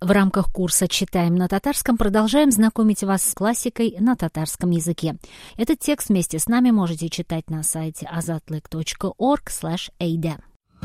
В рамках курса «Читаем на татарском» продолжаем знакомить вас с классикой на татарском языке. Этот текст вместе с нами можете читать на сайте azatlyk.org/ada.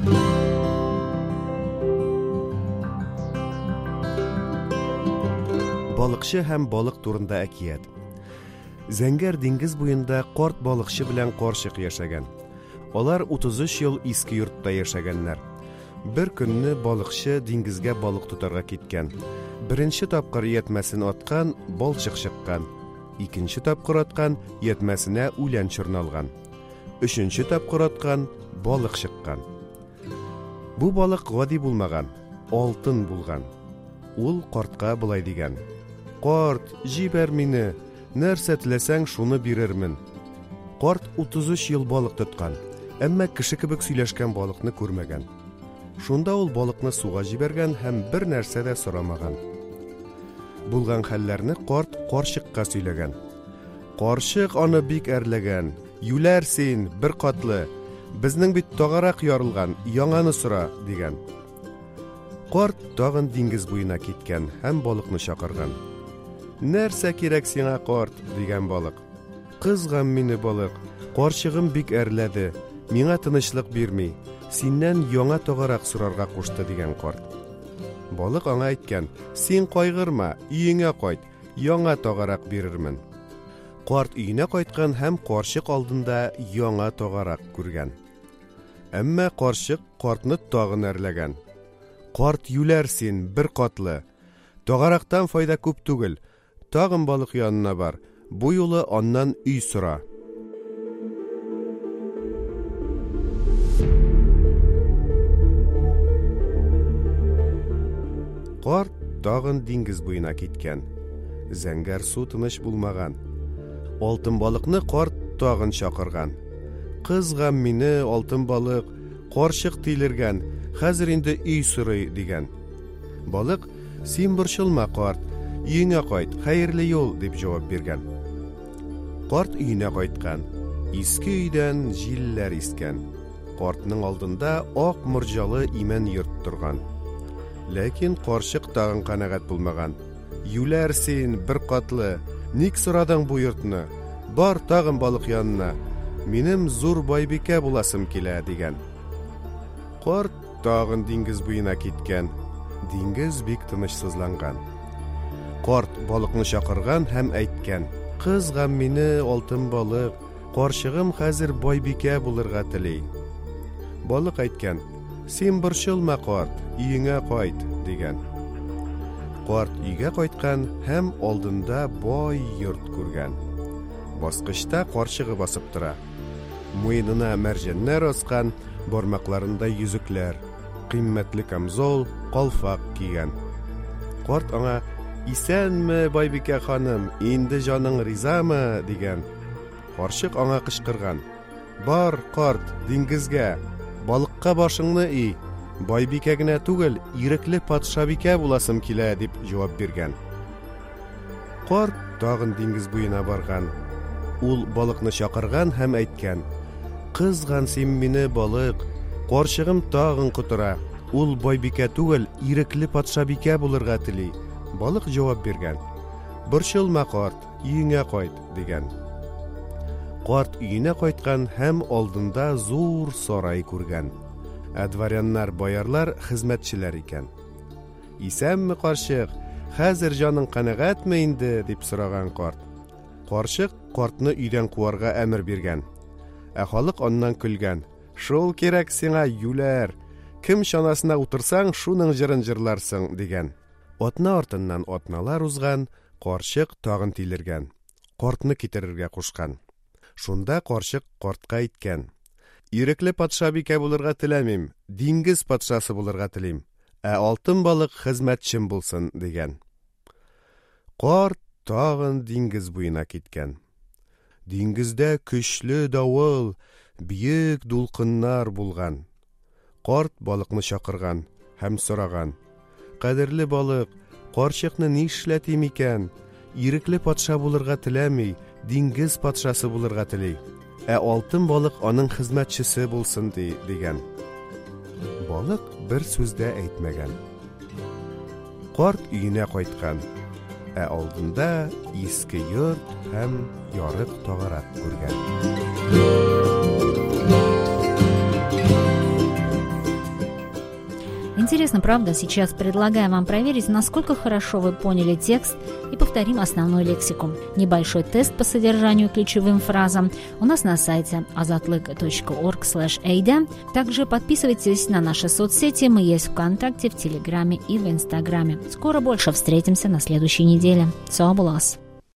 Балыкчы һәм балык турында әкият. Зәңгәр диңгез буенда карт балыкчы белән карчык яшәгән. Алар 33 ел иске йортта яшәгәннәр. Бер көнне балыкчы диңгезгә балык тотарга киткән. Беренче тапкыр ятмәсен аткан, балчык чыккан. Икенче тапкыр аткан, ятмәсенә үлән чорналган. Өченче тапкыр аткан, балык чыккан. Бу балык гади булмаган, алтын булган. Ул картка булай дигән: "Карт, җибәр мине, нәрсә теләсәң шуны бирермен." Карт 33 ел балык тоткан, әмма кеше кебек сөйләшкән балыкны күрмәгән. Шунда ул балыкны суга җибәргән һәм бер нәрсә дә сорамаган. Булган хәлләрне карт карчыкка сөйләгән. Карчык аны бик әрләгән: "Юләр син, бер катлы, безнең бит тагарак ярылган, яңаны сора" дигән. Карт тагын диңгез буена киткән һәм балыкны чакырган. "Нәрсә кирәк сиңа, карт?" дигән балык. "Кызган мине, балык, карчыгым бик әрләде, миңа тынычлык бирми, синнән яңа тагарак сорарга кушты" дигән карт. Балык аңа әйткән: "Син кайгырма, өеңә кайт, яңа тагарак бирермен." Карт өенә кайткан һәм карчык алдында яңа тагарак күргән. Әмма карчык картны тагын әрләгән. "Карт, юләр син, бер катлы, тагарактан файда күп түгел, тагын балык янына бар, бу юлы аннан өй сора." Карт тагын диңгез буена киткән. Зәңгәр су тыныч булмаган. Алтын балыкны карт тагын чакырган. "Кызган мине, алтын балык, карчык тилергән, хәзер инде өй сорый" дигән. Балык: "Син борчылма, карт, өеңә кайт, хәерле юл" дип җавап биргән. Карт өенә кайткан. Иске өйдән җилләр искән. Картның алдында ак морҗалы имән йорт торган. Ләкин карчык тагын канәгать булмаган. "Юләр син, бер катлы, ник сорадың бу йортны? Бар тагын балык янына, минем зур байбикә буласым килә" дигән. Карт тагын диңгез буена киткән. Диңгез бик тынычсызланган. Карт балыкны чакырган һәм әйткән: "Кызган мине, алтын балык, карчыгым хәзер байбикә булырга тели." Балык әйткән: "Син борчылма, карт, өеңә кайт" дигән. Карт өйгә кайткан һәм алдында бай йорт күргән. Баскычта карчыгы басып тора. Муенына мәрҗәннәр аскан, бармакларында йөзекләр, кыйммәтле камзол, калфак кигән. Карт аңа: "Исәнме, байбикә ханым, инде җаның ризамы" дигән. Карчык аңа кычкырган: "Бар, карт, диңгезгә, балыкка башыңны ий, байбикә генә түгел, ирекле патшабикә буласым килә" дип җавап биргән. Карт тагын диңгез буена барган. Ул балыкны чакырган һәм әйткән: "Кызган син мине, балык, карчыгым тагын котыра, ул байбикә түгел, ирекле патшабикә булырга тели." Балык җавап биргән: "Борчылма, карт, өеңә кайт" дигән. Карт өенә кайткан һәм алдында зур сарай күргән. Дворяннар, боярлар хезмәтчеләр икән. "Исәнме, карчык, хәзер җаның канәгатьме инде" дип сораган карт. Карчык картны өйдән куарга әмер биргән. Халык аннан көлгән: "Шул кирәк сиңа, юләр, кем чанасына утырсаң, шуның җырын җырларсың" дигән. Атна артыннан атналар узган, карчык тагын тилергән. Картны китерергә кушкан. Шунда карчык картка әйткән: "Ирекле патшабикә булырга теләмим, диңгез патшасы булырга телим, алтын балык хезмәтчем булсын" дигән. Карт тагын диңгез буена киткән. Диңгездә көчле давыл, биек дулкыннар булган. Карт балыкны чакырган һәм сораган: "Кадерле балык, карчыкны ни эшләтим икән? Ирекле патша булырга теләми, диңгез патшасы булырга тели. Алтын балык аның хезмәтчесе булсын" дигән. Балык бер сүз дә әйтмәгән. Карт өенә кайткан. Алдында иске йорт һәм ярык тагарак күргән. Интересно, правда? Сейчас предлагаем вам проверить, насколько хорошо вы поняли текст, и повторим основную лексику. Небольшой тест по содержанию и ключевым фразам у нас на сайте azatlyk.org/ada. Также подписывайтесь на наши соцсети. Мы есть в ВКонтакте, в Телеграме и в Инстаграме. Скоро больше встретимся на следующей неделе. Соболас!